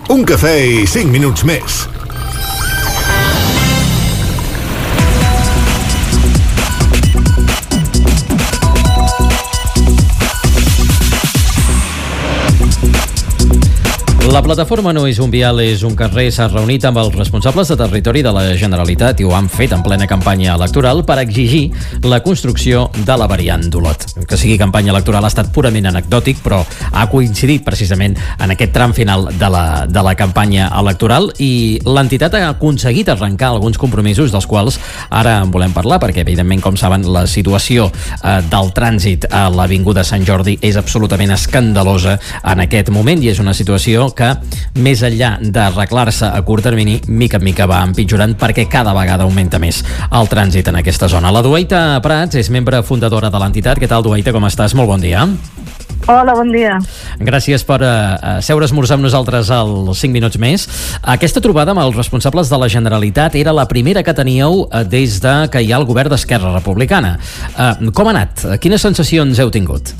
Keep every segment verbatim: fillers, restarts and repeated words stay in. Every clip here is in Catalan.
un cafè i cinc minuts més. La plataforma No és un vial, és un carrer s'ha reunit amb els responsables de territori de la Generalitat i ho han fet en plena campanya electoral per exigir la construcció de la variant d'Olot. Que sigui campanya electoral ha estat purament anecdòtic, però ha coincidit precisament en aquest tram final de la, de la campanya electoral i l'entitat ha aconseguit arrencar alguns compromisos dels quals ara en volem parlar, perquè evidentment, com saben, la situació eh, del trànsit a l'Avinguda Sant Jordi és absolutament escandalosa en aquest moment i és una situació que, més enllà d'arreglar-se a curt termini, mica en mica va empitjorant perquè cada vegada augmenta més el trànsit en aquesta zona. La Duaita Prats és membre fundadora de l'entitat. Què tal, Duaita? Com estàs? Molt bon dia. Hola, bon dia. Gràcies per uh, seure a esmorzar amb nosaltres als cinc minuts més. Aquesta trobada amb els responsables de la Generalitat era la primera que teníeu uh, des de que hi ha el govern d'Esquerra Republicana. Uh, com ha anat? Quines sensacions heu tingut?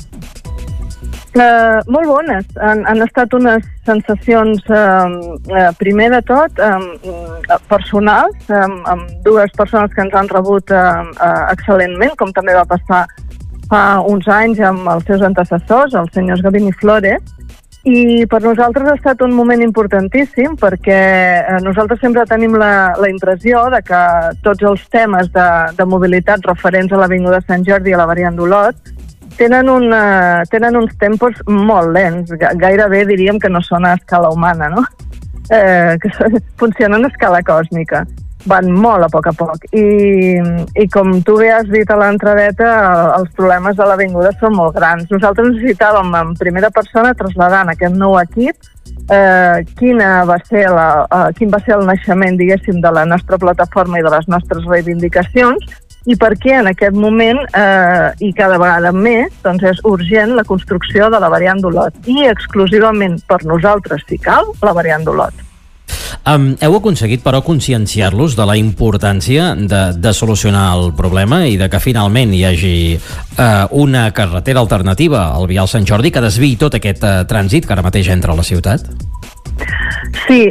Uh, molt bones. Han, han estat unes sensacions, uh, uh, primer de tot, um, personals, um, amb dues persones que ens han rebut uh, uh, excel·lentment, com també va passar fa uns anys amb els seus antecessors, els senyors Gavín i Flores, i per nosaltres ha estat un moment importantíssim perquè uh, nosaltres sempre tenim la, la impressió de que tots els temes de, de mobilitat referents a l'Avinguda Sant Jordi i a la variant d'Olot Tenen, una, tenen uns tempos molt lents, gairebé diríem que no són a escala humana, no? Eh, que funcionen a escala còsmica. Van molt a poc a poc. I, i com tu bé has dit a l'entradeta, els problemes de l'avinguda són molt grans. Nosaltres necessitàvem en primera persona traslladar en aquest nou equip eh, quina va ser la, eh, quin va ser el naixement, diguéssim, de la nostra plataforma i de les nostres reivindicacions, i per què en aquest moment, eh, i cada vegada més, doncs és urgent la construcció de la variant d'Olot. I exclusivament per nosaltres, si cal, la variant d'Olot. Um, heu aconseguit, però, conscienciar-los de la importància de, de solucionar el problema i de que finalment hi hagi uh, una carretera alternativa al vial Sant Jordi que desviï tot aquest uh, trànsit que ara mateix entra a la ciutat? Sí,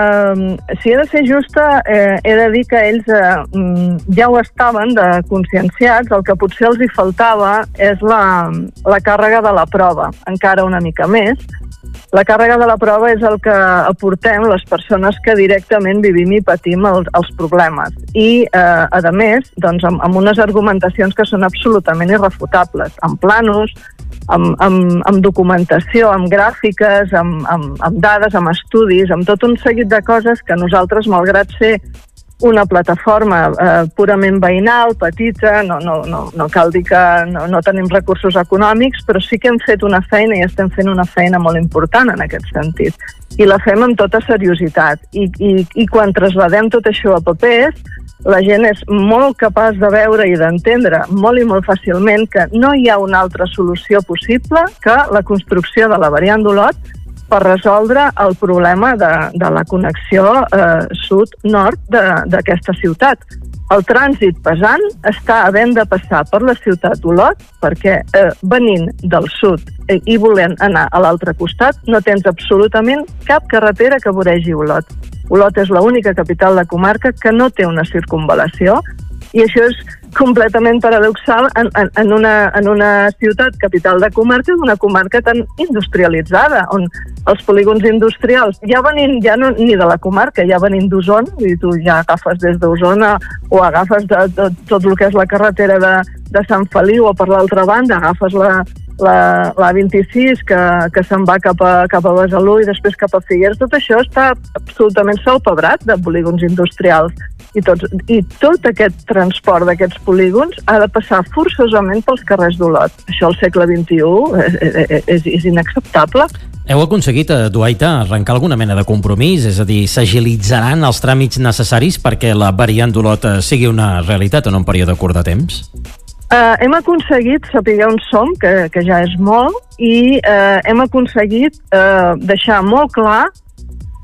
eh, si he de ser justa, eh, he de dir que ells eh, ja ho estaven de conscienciats, el que potser els hi faltava és la, la càrrega de la prova, encara una mica més. La càrrega de la prova és el que aportem les persones que directament vivim i patim els, els problemes. I, eh, a més, doncs, amb, amb unes argumentacions que són absolutament irrefutables, amb planos, amb, amb, amb documentació, amb gràfiques, amb, amb, amb dades, amb estudis, amb tot un seguit de coses que nosaltres, malgrat ser una plataforma eh, purament veïnal, petita, no, no, no, no cal dir que no, no tenim recursos econòmics, però sí que hem fet una feina i estem fent una feina molt important en aquest sentit. I la fem amb tota seriositat. I, i, i quan trasladem tot això a papers, la gent és molt capaç de veure i d'entendre molt i molt fàcilment que no hi ha una altra solució possible que la construcció de la variant d'Olot per resoldre el problema de, de la connexió eh, sud-nord d'aquesta ciutat. El trànsit pesant està havent de passar per la ciutat d'Olot perquè eh, venint del sud eh, i volent anar a l'altre costat no tens absolutament cap carretera que voregi Olot. Olot és l'única capital de comarca que no té una circunvalació i això és completament paradoxal en, en, en, una, en una ciutat capital de comarca, una comarca tan industrialitzada, on els polígons industrials ja venint, ja no ni de la comarca, ja venint d'Osona, i tu ja agafes des d'Osona o agafes de, de, tot el que és la carretera de, de Sant Feliu o per l'altra banda agafes la, la, la vint-i-sis que, que se'n va cap a, cap a Besalú i després cap a Figueres. Tot això està absolutament salpebrat de polígons industrials. I, tots, I tot aquest transport d'aquests polígons ha de passar forçosament pels carrers d'Olot. Això al segle vint-i-u és, és, és inacceptable. Heu aconseguit, a Duaita, arrencar alguna mena de compromís? És a dir, s'agilitzaran els tràmits necessaris perquè la variant d'Olot sigui una realitat en un període curt de temps? Uh, hem aconseguit saber on som, que, que ja és molt, i uh, hem aconseguit uh, deixar molt clar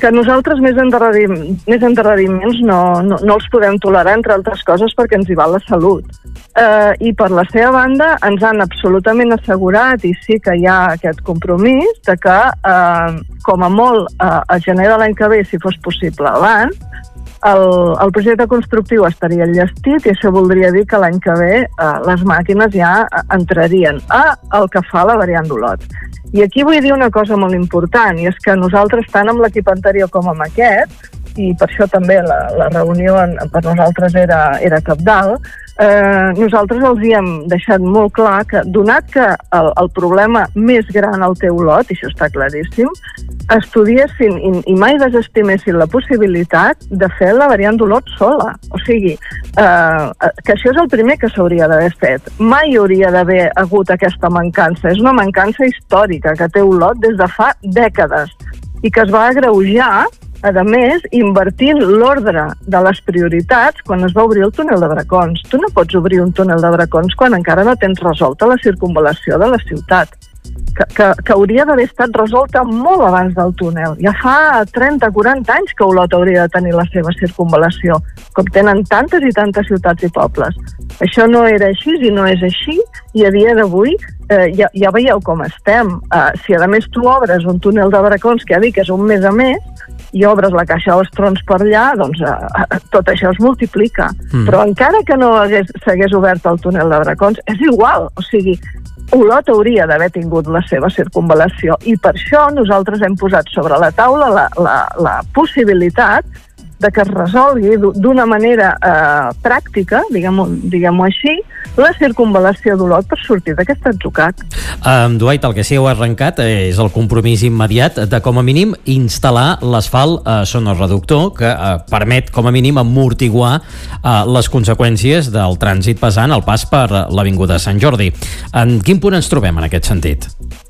que nosaltres més, endarrerim, més endarreriments no, no, no els podem tolerar, entre altres coses, perquè ens hi va la salut. Eh, I per la seva banda ens han absolutament assegurat, i sí que hi ha aquest compromís, de que eh, com a molt eh, a gener de l'any que ve, si fos possible abans, el, el projecte constructiu estaria enllestit, i això voldria dir que l'any que ve eh, les màquines ja entrarien a el que fa la variant d'Olot. I aquí vull dir una cosa molt important, i és que nosaltres, tant amb l'equip anterior com amb aquest, i per això també la, la reunió en, per nosaltres era, era cabdal, eh, nosaltres els hi hem deixat molt clar que, donat que el, el problema més gran el té Olot, i això està claríssim, estudiessin i, i mai desestimessin la possibilitat de fer la variant d'Olot sola. O sigui, eh, que això és el primer que s'hauria d'haver fet. Mai hauria d'haver hagut aquesta mancança. És una mancança històrica que té Olot des de fa dècades i que es va agreujar, a més, invertint l'ordre de les prioritats quan es va obrir el túnel de Bracons. Tu no pots obrir un túnel de Bracons quan encara no tens resolta la circunvalació de la ciutat, que, que, que hauria d'haver estat resolta molt abans del túnel. Ja fa trenta o quaranta anys que Olot hauria de tenir la seva circunvalació, com tenen tantes i tantes ciutats i pobles. Això no era així i no és així, i a dia d'avui eh, ja, ja veieu com estem. Eh, si a més tu obres un túnel de Bracons, que ja dic que és un mes a més, i obres la caixa dels trons per allà, doncs eh, tot això es multiplica. Mm. Però encara que no s'hagués obert el túnel de Bracons, és igual. O sigui, Olot hauria d'haver tingut la seva circunvalació, i per això nosaltres hem posat sobre la taula la, la, la possibilitat de que es resolgui d'una manera eh, pràctica, diguem-ho diguem-ho així, la circunvalació d'Olot per sortir d'aquest atzucac. Um, Dwight, el que sí heu arrencat és el compromís immediat de, com a mínim, instal·lar l'asfalt eh, sonoreductor que eh, permet, com a mínim, amortiguar eh, les conseqüències del trànsit pesant al pas per l'Avinguda Sant Jordi. En quin punt ens trobem en aquest sentit?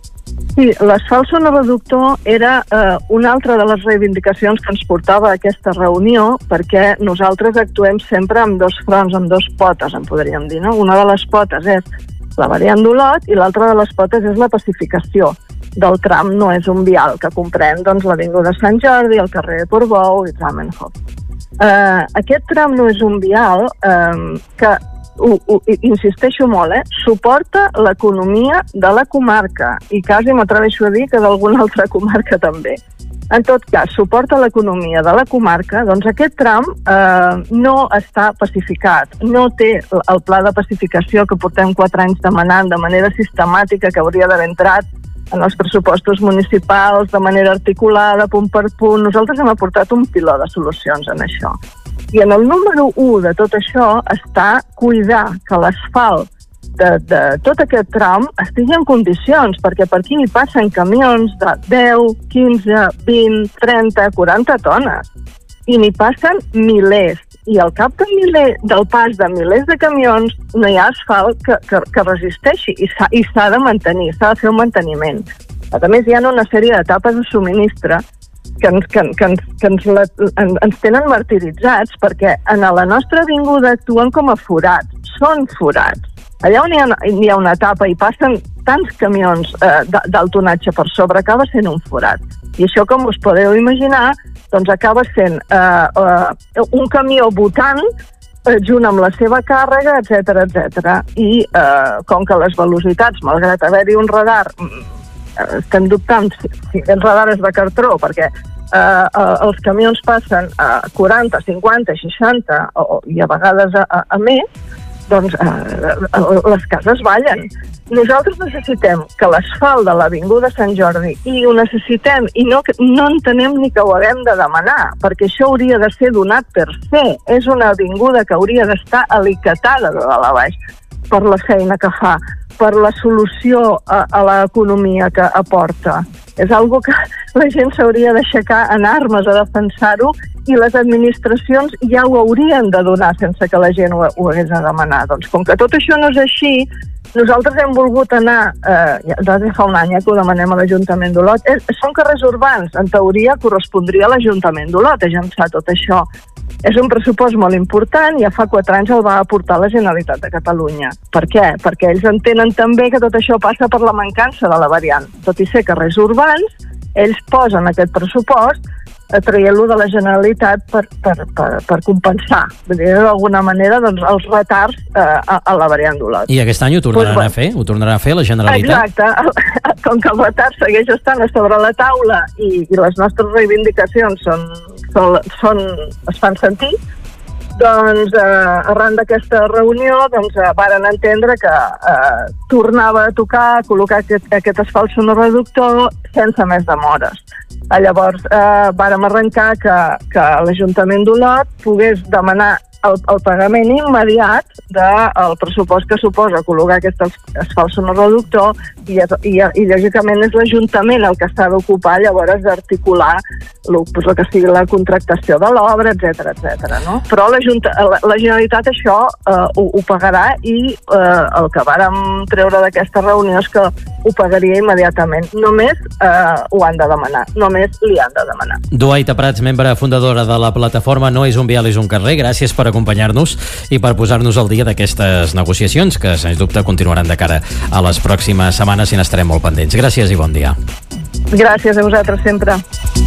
Sí, l'asfalt sonoreductor era eh, una altra de les reivindicacions que ens portava a aquesta reunió, perquè nosaltres actuem sempre amb dos fronts, amb dos potes, en podríem dir, no? Una de les potes és la variant d'Olot i l'altra de les potes és la pacificació del tram no és un vial, que comprèn doncs, l'Avinguda Sant Jordi, el carrer de Portbou i Zamenhof. Eh, aquest tram no és un vial eh, que Uh, uh, insisteixo molt, eh? Suporta l'economia de la comarca i quasi m'atreveixo a dir que d'alguna altra comarca també. En tot cas, suporta l'economia de la comarca, doncs aquest tram eh, no està pacificat, no té el pla de pacificació que portem quatre anys demanant de manera sistemàtica, que hauria d'haver entrat en els pressupostos municipals de manera articulada, punt per punt. Nosaltres hem aportat un piló de solucions en això. I en el número u de tot això està cuidar que l'asfalt de, de tot aquest tram estigui en condicions, perquè per aquí hi passen camions de deu, quinze, vint, trenta, quaranta tones. I n'hi passen milers. I al cap de miler, del pas de milers de camions no hi ha asfalt que, que, que resisteixi i s'ha de mantenir, s'ha de fer un manteniment. A més, hi ha una sèrie d'etapes de subministre que ens, que, que ens, que ens, la, en, ens tenen martiritzats, perquè en la nostra avinguda actuen com a forats, són forats. Allà on hi ha, hi ha una etapa i passen tants camions eh, d'alt tonatge per sobre, acaba sent un forat. I això, com us podeu imaginar, doncs acaba sent eh, eh, un camió botant eh, junt amb la seva càrrega, etcètera, etcètera. I eh, com que les velocitats, malgrat haver-hi un radar, estem dubtant si aquest radar és de cartró, perquè eh, els camions passen a quaranta, cinquanta, seixanta o, i a vegades a, a, a més, doncs eh, les cases ballen. Nosaltres necessitem que l'asfalt de l'Avinguda Sant Jordi, i ho necessitem, i no, no entenem ni que ho haguem de demanar, perquè això hauria de ser donat per fer. És una avinguda que hauria d'estar alicatada de dalt a baix per la feina que fa, per la solució a, a l'economia que aporta. És algo que la gent s'hauria d'aixecar en armes a defensar-ho, i les administracions ja ho haurien de donar sense que la gent ho, ho hagués de demanar. Doncs com que tot això no és així, nosaltres hem volgut anar, eh, ja des de fa un any ja que ho demanem a l'Ajuntament d'Olot, eh, són carrers urbans, en teoria correspondria a l'Ajuntament d'Olot agençar tot això. És un pressupost molt important, ja fa quatre anys el va aportar la Generalitat de Catalunya. Per què? Perquè ells entenen també que tot això passa per la mancança de la variant. Tot i ser carrers urbans, ells posen aquest pressupost traient-lo de la Generalitat per, per, per, per compensar, d'alguna manera, doncs, els retards eh, a, a la variant d'Olot. I aquest any ho tornaran pues, a fer? Ho tornarà a fer la Generalitat? Exacte. Com que el retard segueix estant a sobre la taula i, i les nostres reivindicacions són, són, són, es fan sentir, doncs eh, arran d'aquesta reunió doncs, eh, varen entendre que eh, tornava a tocar, a col·locar aquest, aquest asfalt sonoreductor sense més demores. Eh, llavors eh, vàrem arrencar que, que l'Ajuntament d'Olot pogués demanar el, el pagament immediat del pressupost que suposa col·locar aquest asfalt sonoreductor i, i, i lògicament és l'Ajuntament el que s'ha d'ocupar llavors d'articular el, pues, el que sigui la contractació de l'obra, etcètera, etcètera, no? Però la, la, la Generalitat això eh, ho, ho pagarà i eh, el que vàrem treure d'aquesta reunió és que ho pagaria immediatament. Només eh, ho han de demanar, només li han de demanar. Duaita Prats, membre fundadora de la plataforma No és un vial, és un carrer, gràcies per acompanyar-nos i per posar-nos al dia d'aquestes negociacions que, sens dubte, continuaran de cara a les pròximes setmanes i n'estarem molt pendents. Gràcies i bon dia. Gràcies a vosaltres sempre.